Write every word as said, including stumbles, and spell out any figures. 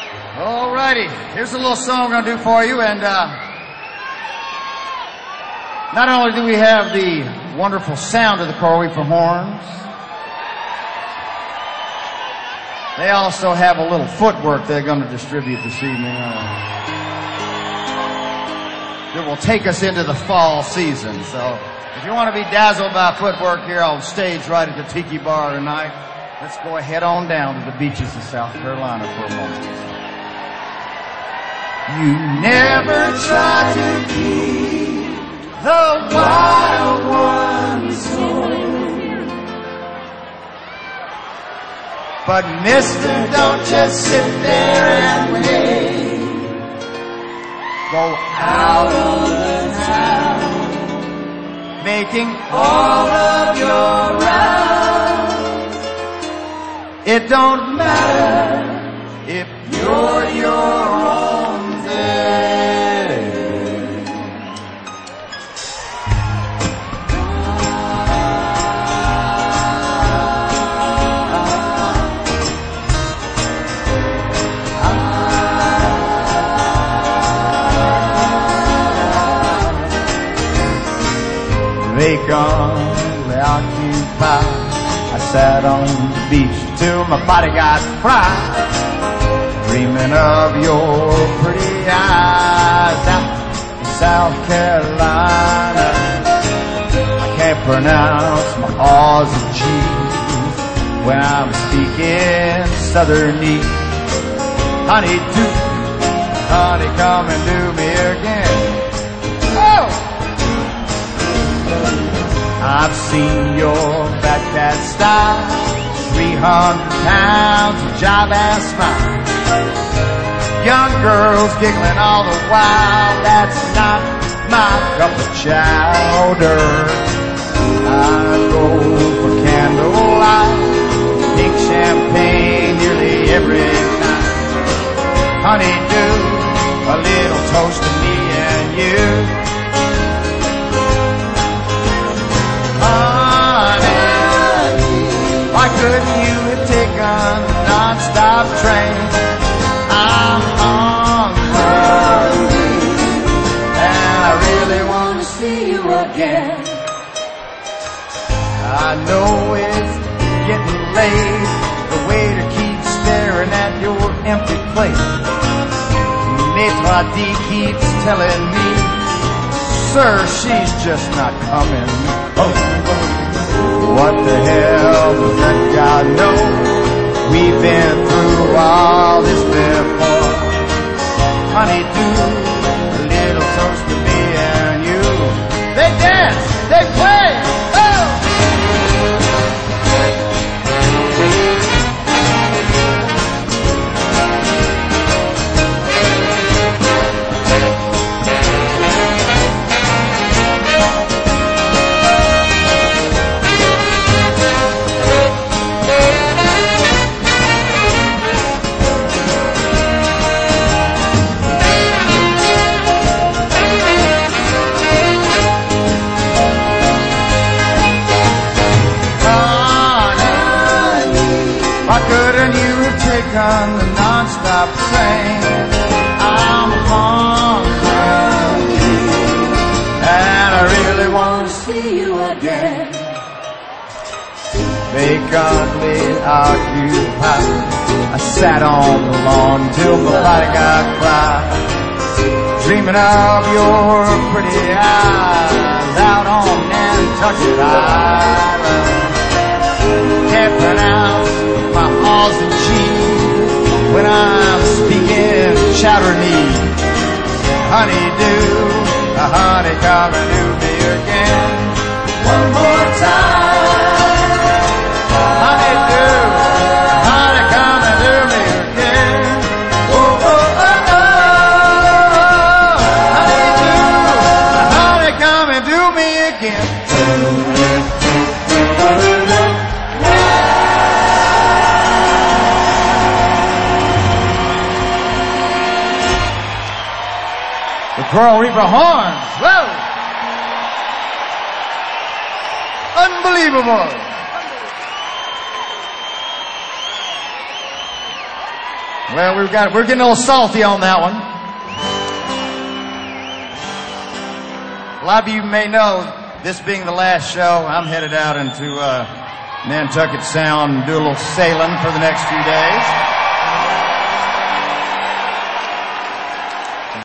Alrighty, here's a little song we're gonna do for you, and uh, not only do we have the wonderful sound of the Coral Reaper horns, they also have a little footwork they're gonna distribute this evening. Uh, it will take us into the fall season, so if you want to be dazzled by footwork here on stage right at the Tiki Bar tonight, let's go ahead on down to the beaches of South Carolina for a moment. You never try to keep the wild ones home, but mister, don't just sit there and wait. Go out of the town, making all of your rounds. It don't matter if you're your own day. Vacantly occupied, I sat on the beach till my body got fried, dreaming of your pretty eyes out in South Carolina. I can't pronounce my R's and G's when I'm speaking Southernese. Honey, do, honey, come and do me again. Oh! I've seen your fat cat style, three hundred pounds of jive and smile. Young girls giggling all the while, that's not my cup of chowder. I go for candlelight, pink champagne nearly every night. Honey, do a little toast to me and you. Honey, why couldn't you have taken a non-stop train? I'm hungry, and I really want to see you again. I know it's getting late, the waiter keeps staring at your empty plate. Maitre d' keeps telling me, sir, she's just not coming. Oh, what the hell does that guy know? We've been through all this before. Honey, do a little toast to me and you. They dance, they play, oh! Why couldn't you have taken the non-stop train? I'm hungry, and I really want to see you again. Vacantly occupied, I sat on the lawn till my body got fried, dreaming of your pretty eyes out on Nantucket Island. Can't pronounce my R's and G's when I'm speaking Chowdernese. Honey, do, uh, honey, come and do me again. One more time. Honey, do, honey, come and do me again. Oh, oh, oh, oh. Honey, do, uh, honey, come and do me again. Coral Reaper horns. Whoa! Unbelievable. Well, we've got, we're getting a little salty on that one. A lot of you may know, this being the last show, I'm headed out into uh, Nantucket Sound and do a little sailing for the next few days.